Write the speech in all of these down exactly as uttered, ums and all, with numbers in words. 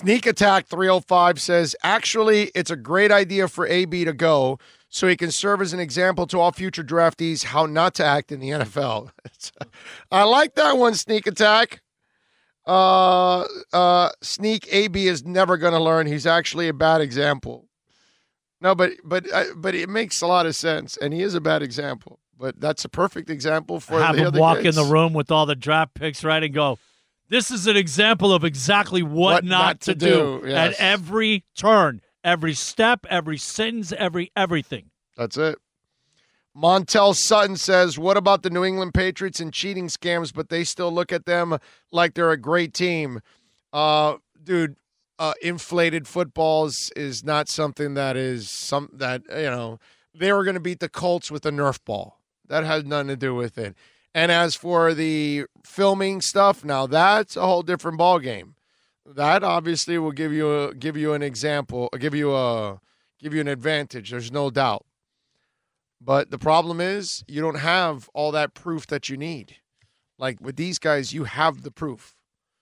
Sneak Attack three oh five says, actually, it's a great idea for A B to go so he can serve as an example to all future draftees how not to act in the N F L. I like that one, Sneak Attack. Uh, uh, Sneak A B is never going to learn. He's actually a bad example. No, but but uh, but it makes a lot of sense, and he is a bad example. But that's a perfect example for Have the him other walk kids. in the room with all the draft picks, right, and go, this is an example of exactly what, What not, not to, to do, do, yes. at every turn, every step, every sentence, every everything. That's it. Montel Sutton says, what about the New England Patriots and cheating scams, but they still look at them like they're a great team? Uh, dude, uh, inflated footballs is not something that is some that, you know, they were going to beat the Colts with a Nerf ball. That has nothing to do with it. And as for the filming stuff, now that's a whole different ball game. That obviously will give you a, give you an example, give you a give you an advantage. There's no doubt. But the problem is you don't have all that proof that you need. Like with these guys, you have the proof.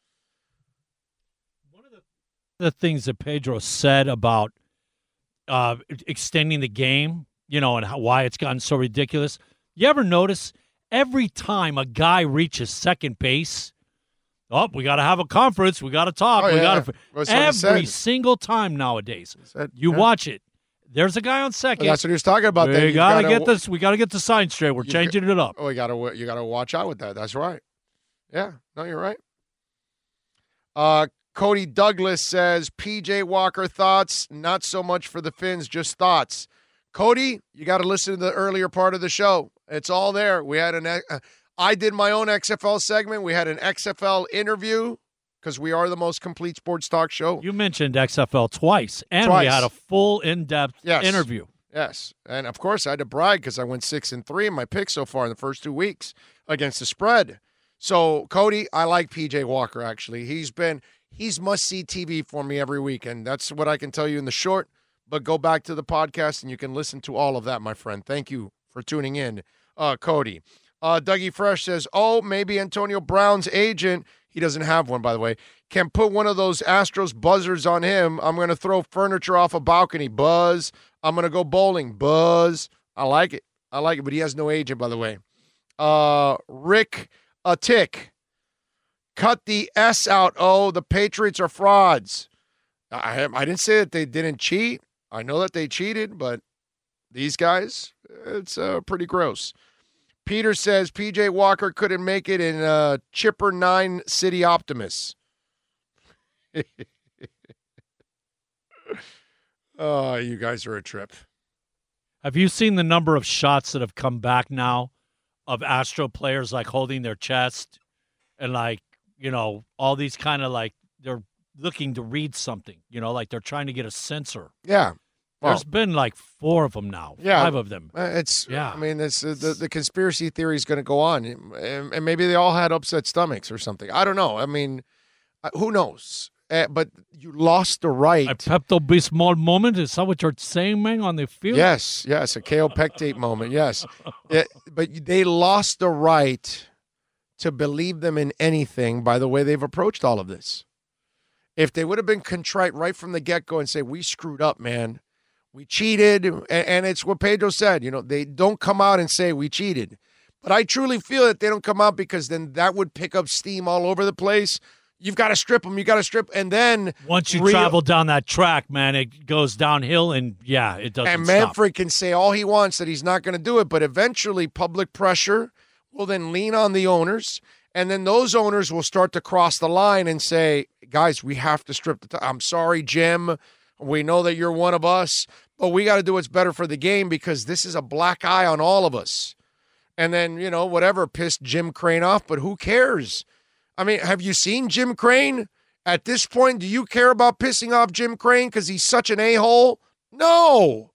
One of the, the things that Pedro said about uh, extending the game, you know, and how, why it's gotten so ridiculous. You ever notice every time a guy reaches second base, oh, we got to have a conference. We got to talk. Oh, we yeah. got That's to what he every said. single time nowadays. Said, you yeah. watch it. There's a guy on second. Well, that's what he was talking about. We Then you gotta, gotta get this. We gotta get the sign straight. We're You changing it up. Oh, you gotta you gotta watch out with that. That's right. Yeah, no, you're right. Uh, Cody Douglas says P J Walker thoughts, not so much for the Finns, just thoughts. Cody, you got to listen to the earlier part of the show. It's all there. We had an uh, I did my own X F L segment. We had an X F L interview because we are the most complete sports talk show. You mentioned X F L twice, and Twice. we had a full in-depth Yes. interview. Yes, and of course I had to brag because I went six and three in my picks so far in the first two weeks against the spread. So Cody, I like P J Walker. Actually, he's been he's must see T V for me every week, and that's what I can tell you in the short. But go back to the podcast and you can listen to all of that, my friend. Thank you for tuning in, uh, Cody. Uh, Dougie Fresh says, "Oh, maybe Antonio Brown's agent. He doesn't have one, by the way. Can put one of those Astros buzzers on him. I'm going to throw furniture off a balcony. Buzz. I'm going to go bowling. Buzz. I like it. I like it, but he has no agent, by the way. Uh, Rick a tick. Cut the S out. Oh, the Patriots are frauds. I, I didn't say that they didn't cheat. I know that they cheated, but these guys, it's uh, pretty gross. Peter says P J Walker couldn't make it in uh, Chipper nine City Optimus. Oh, you guys are a trip. Have you seen the number of shots that have come back now of Astro players like holding their chest and like, you know, all these kind of like they're looking to read something, you know, like they're trying to get a sensor. Yeah. Well, There's been like four of them now, yeah, five of them. uh, It's, Yeah. I mean, it's, uh, the, the conspiracy theory is going to go on. And, and maybe they all had upset stomachs or something. I don't know. I mean, uh, who knows? Uh, but you lost the right. A Pepto-Bismol moment? Is that what you're saying, man, on the field? Yes, yes, a kaopectate moment, yes. Yeah, but they lost the right to believe them in anything by the way they've approached all of this. If they would have been contrite right from the get-go and say, we screwed up, man. We cheated, and, and it's what Pedro said. You know, they don't come out and say we cheated. But I truly feel that they don't come out because then that would pick up steam all over the place. You've got to strip them. You got to strip, and then Once you real- travel down that track, man, it goes downhill, and yeah, it doesn't And stop. Manfred can say all he wants that he's not going to do it, but eventually public pressure will then lean on the owners, and then those owners will start to cross the line and say, guys, we have to strip the t- I'm sorry, Jim. We know that you're one of us, but we got to do what's better for the game because this is a black eye on all of us. And then, you know, whatever pissed Jim Crane off, but who cares? I mean, have you seen Jim Crane? At this point, do you care about pissing off Jim Crane because he's such an a-hole? No.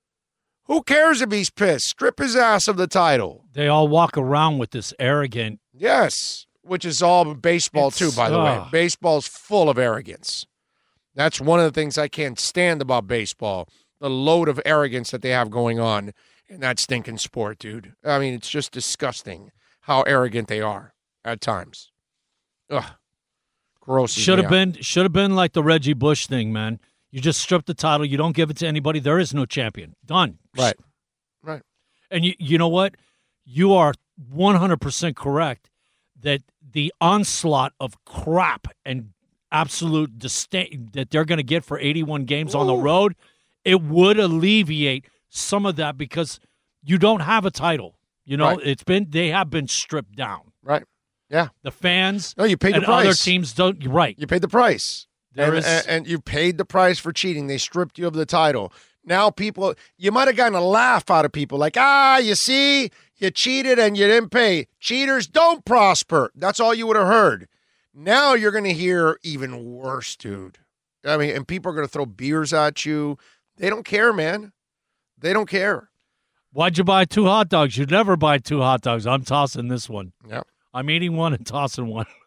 Who cares if he's pissed? Strip his ass of the title. They all walk around with this arrogant. Yes, which is all baseball It's- too, by the way. ugh. Baseball's full of arrogance. That's one of the things I can't stand about baseball, the load of arrogance that they have going on in that stinking sport, dude. I mean, it's just disgusting how arrogant they are at times. Ugh. grosses Should me have out. been should have been like the Reggie Bush thing, man. You just strip the title. You don't give it to anybody. There is no champion. Done. Right. Right. And you you know what? You are one hundred percent correct that the onslaught of crap and absolute disdain that they're going to get for eighty-one games Ooh. on the road, it would alleviate some of that because you don't have a title. You know, right. it's been they have been stripped down. Right. Yeah. The fans no, you paid the and price. Other teams don't. Right. You paid the price. There and, is, and, and you paid the price for cheating. They stripped you of the title. Now people, you might have gotten a laugh out of people like, ah, you see, you cheated and you didn't pay. Cheaters don't prosper. That's all you would have heard. Now you're going to hear even worse, dude. I mean, and people are going to throw beers at you. They don't care, man. They don't care. Why'd you buy two hot dogs? You'd never buy two hot dogs. I'm tossing this one. Yep. I'm eating one and tossing one.